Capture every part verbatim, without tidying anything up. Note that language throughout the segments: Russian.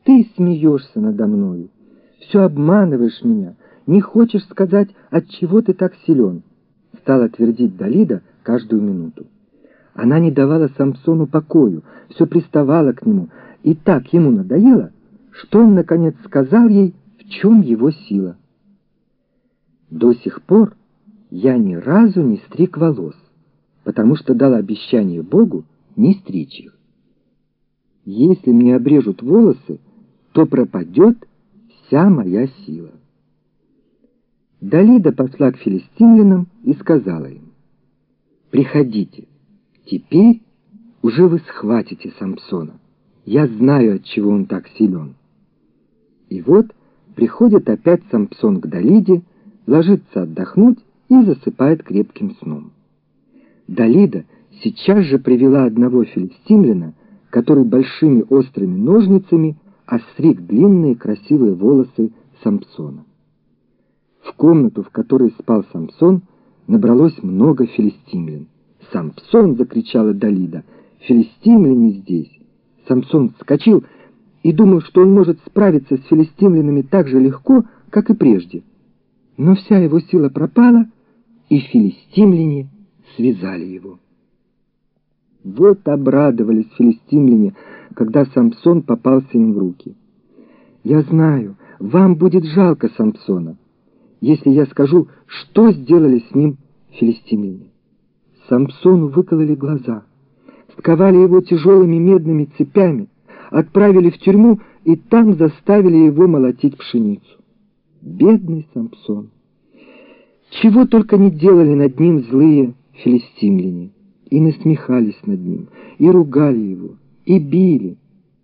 Ты смеешься надо мною, все обманываешь меня, не хочешь сказать, от чего ты так силен, стала твердить Далида каждую минуту. Она не давала Самсону покою, все приставала к нему, и так ему надоело, что он, наконец, сказал ей, в чем его сила. До сих пор я ни разу не стриг волос, потому что дал обещание Богу не стричь их. Если мне обрежут волосы, то пропадет вся моя сила. Далида пошла к филистимлянам и сказала им: «Приходите, теперь уже вы схватите Самсона. Я знаю, от чего он так силен». И вот приходит опять Самсон к Далиде, ложится отдохнуть и засыпает крепким сном. Далида сейчас же привела одного филистимляна, который большими острыми ножницами остриг длинные красивые волосы Самсона. В комнату, в которой спал Самсон, набралось много филистимлян. «Самсон!» — закричала Далида. «Филистимляне здесь!» Самсон вскочил и думал, что он может справиться с филистимлянами так же легко, как и прежде. Но вся его сила пропала, и филистимляне связали его. Вот обрадовались филистимляне, когда Самсон попался им в руки. «Я знаю, вам будет жалко Самсона, если я скажу, что сделали с ним филистимляне. Самсону выкололи глаза, сковали его тяжелыми медными цепями, отправили в тюрьму и там заставили его молотить пшеницу. Бедный Самсон! Чего только не делали над ним злые филистимляне, и насмехались над ним, и ругали его, и били.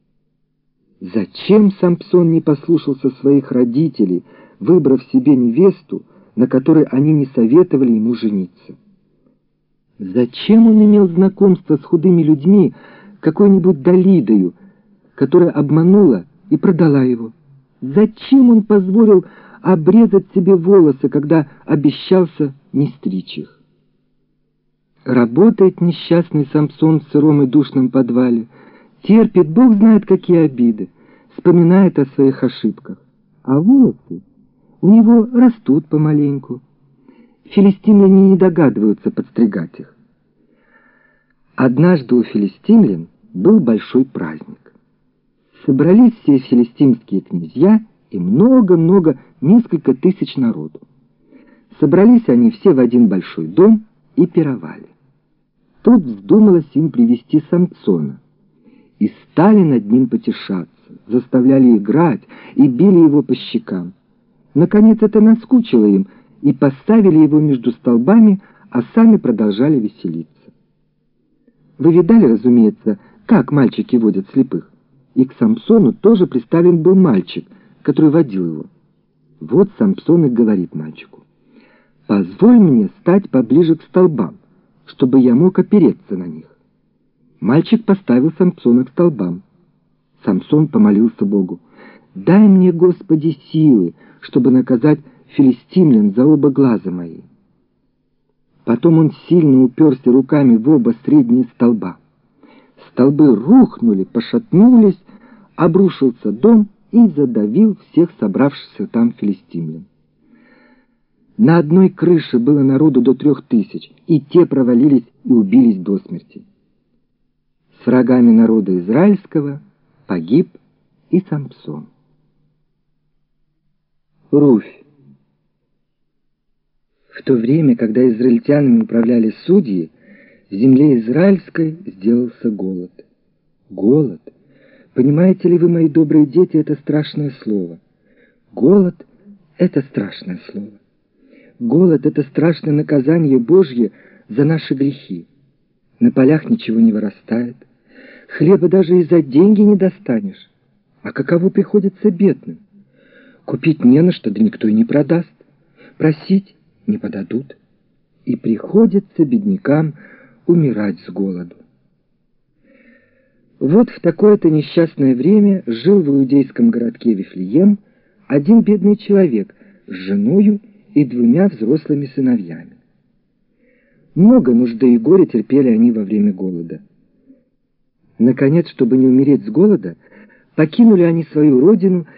Зачем Самсон не послушался своих родителей, выбрав себе невесту, на которой они не советовали ему жениться? Зачем он имел знакомство с худыми людьми, какой-нибудь Далидою, которая обманула и продала его? Зачем он позволил обрезать себе волосы, когда обещался не стричь их? Работает несчастный Самсон в сыром и душном подвале, терпит Бог знает какие обиды, вспоминает о своих ошибках, а волосы у него растут помаленьку. Филистимляне не догадываются подстригать их. Однажды у филистимлян был большой праздник. Собрались все филистимские князья и много-много, несколько тысяч народу. Собрались они все в один большой дом и пировали. Тут вздумалось им привести Самсона, и стали над ним потешаться, заставляли играть и били его по щекам. Наконец это наскучило им, и поставили его между столбами, а сами продолжали веселиться. Вы видали, разумеется, как мальчики водят слепых? И к Самсону тоже приставлен был мальчик, который водил его. Вот Самсон и говорит мальчику: «Позволь мне стать поближе к столбам, чтобы я мог опереться на них». Мальчик поставил Самсона к столбам. Самсон помолился Богу: «Дай мне, Господи, силы, чтобы наказать филистимлян за оба глаза мои». Потом он сильно уперся руками в оба средние столба. Столбы рухнули, пошатнулись, обрушился дом и задавил всех собравшихся там филистимлян. На одной крыше было народу до трех тысяч, и те провалились и убились до смерти. С врагами народа израильского погиб и Самсон. Руфь. В то время, когда израильтянами управляли судьи, в земле израильской сделался голод. Голод. Понимаете ли вы, мои добрые дети, это страшное слово. Голод — это страшное слово. Голод — это страшное наказание Божье за наши грехи. На полях ничего не вырастает. Хлеба даже и за деньги не достанешь. А каково приходится бедным? Купить не на что, да никто и не продаст. Просить не подадут. И приходится беднякам умирать с голоду. Вот в такое-то несчастное время жил в иудейском городке Вифлеем один бедный человек с женою и двумя взрослыми сыновьями. Много нужды и горя терпели они во время голода. Наконец, чтобы не умереть с голода, Покинули они свою родину